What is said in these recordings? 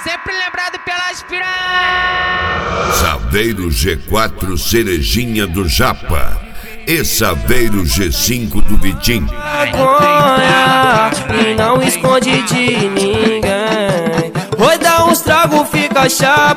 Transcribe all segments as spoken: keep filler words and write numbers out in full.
Sempre lembrado pelas piranhas. Saveiro G quatro Cerejinha do Japa e Saveiro G cinco do Vitinho. Maconha e não esconde de ninguém. Oi, dá uns trago, fica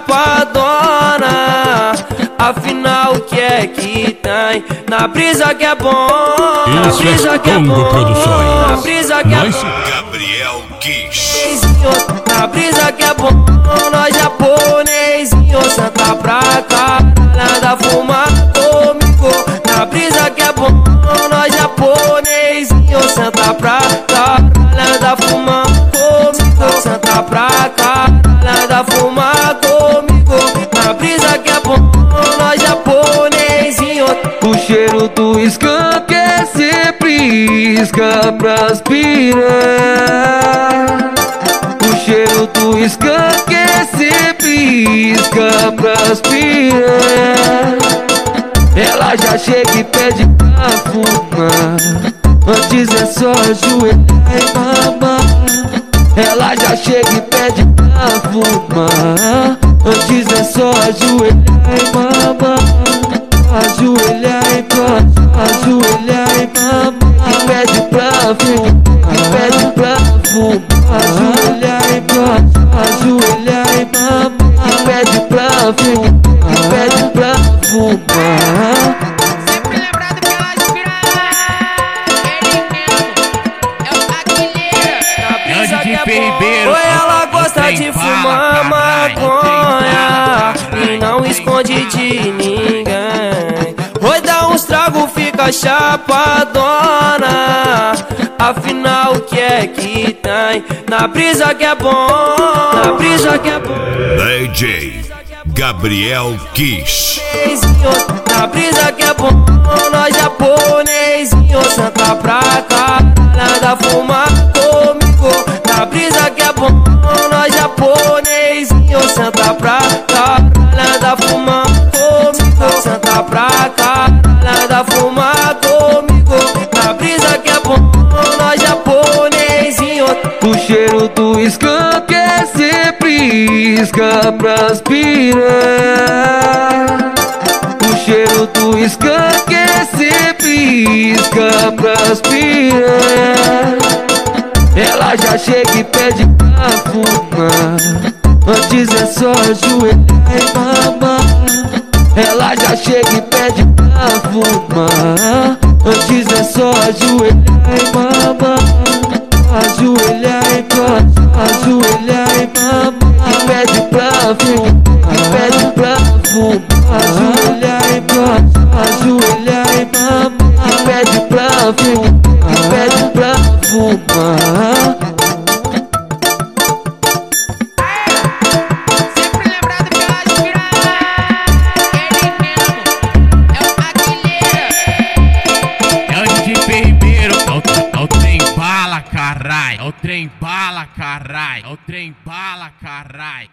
chapadona. Afinal, o que é que tem? Na brisa que é bom. Na brisa que é bom. Na brisa que é bom. Gabriel Kish. Na brisa que é bom. Nós japonesinho senta pra cá. Nada fuma comigo. Na brisa que é bom. Nós japonesinho senta pra cá. Nada fuma comigo. Senta pra cá. Nada fuma comigo. Na brisa que é bom. Nós japonesinho. O cheiro do skunk é sempre isca pras piranha. O cheiro do skunk é sempre isca pras piranha. Ela já chega e pede pra fumar. Antes é só ajoelhar e mamar. Ela já chega e pede pra fumar. Antes é só ajoelhar e mamar. Ajoelhar e mamar. Ajoelhar e mamar. E pede pra fumar. E pede pra fumar. Ajoelhar e mamar. Ajoelhar e mamar. E pede pra fumar. E pede pra fumar. Sempre lembrado pelas piranhas. Ele mesmo é o Aguilheira. É o D J Peribeiro. Oi, ela gosta de fumar maconha e não esconde de ninguém. Oi, dá uns trago, fica chapadona. Afinal, o que é que tem? Na brisa que é bom. Na brisa que é bom. D J Gabriel Kish. Na brisa que é bom. Nós japonesinho senta pra cá. Nada fuma comigo. Na brisa que é bom. Nós japonesinho senta pra cá. Nada fuma comigo. Senta pra cá. Nada fuma comigo. Na brisa que é bom. Nós japonesinho. O cheiro do skunk é sempre isca pras piranha. O cheiro do skunk é sempre isca pras piranha. Ela já chega e pede pra fumar. Antes é só ajoelhar e mamar. Ela já chega e pede pra fumar. Antes é só ajoelhar e mamar. Ajoelhar e mamar. Ajoelhar e mamar. E pede pra fumar. E pede pra fumar. Ajoelhar e mamar. Ajoelhar e mamar. E pede pra fumar. E pede pra fumar. Sempre lembrado pelas piranhas. Ele mesmo é o Aguilheira. É o D J Peribeiro. É o, é o trem bala, carai. É o trem bala, carai. É o trem bala, carai.